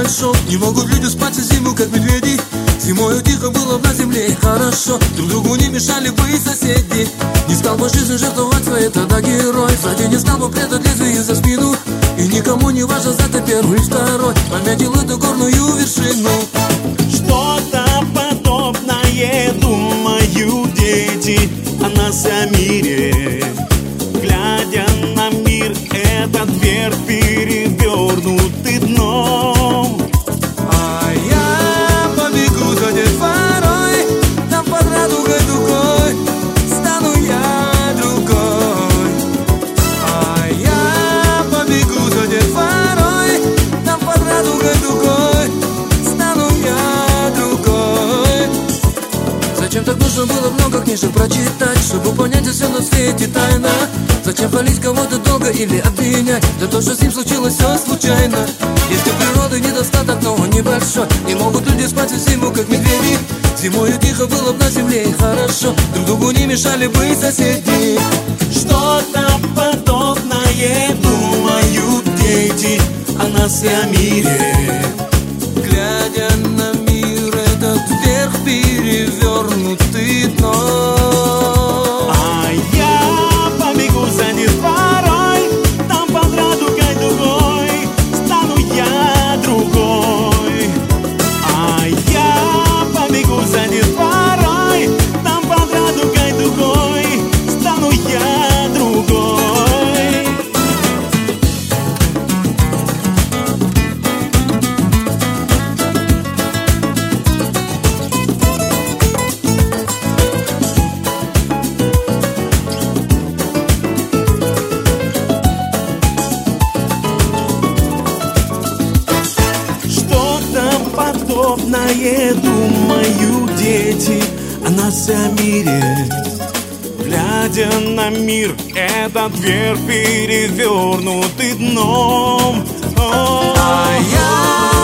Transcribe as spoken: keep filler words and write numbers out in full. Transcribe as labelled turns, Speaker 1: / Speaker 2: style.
Speaker 1: хорошо. Не могут люди спать всю зиму, как медведи. Зимою тихо было на земле, хорошо. Друг другу не мешали бы и соседи. Не стал бы жизнь жертвовать своей, тогда герой. Сзади не стал бы прятать лезвие за спину. И никому не важно, за ты первый, второй. Пометил эту горную вершину.
Speaker 2: Что-то подобное думают дети о нас и о мире. Глядя на мир, этот вверх перевернутый дном.
Speaker 1: А я побегу за детворой, там под радугой дугой стану я другой. А я побегу за детворой, там под радугой дугой стану я другой. Зачем так нужно было много книжек прочитать, чтобы понять все на свете тайна? Зачем хвалить кого-то долго или обвинять за то, что с ним случилось все случайно? Если природы недостаток, но он небольшой. Не могут люди спать всю зиму, как медведи. Зимою тихо было б на земле и хорошо. Друг другу не мешали бы и соседи.
Speaker 2: Что-то подобное думают дети о нас и о мире.
Speaker 1: Глядя на мир, этот вверх перевернутый дном.
Speaker 2: А я побегу за детворой, там под радугой дугой стану я другой. А я побегу за детворой, там под радугой дугой стану я другой. Подобное думают дети о нас и о мире. Глядя на мир, этот вверх перевернутый дном. О,
Speaker 1: А я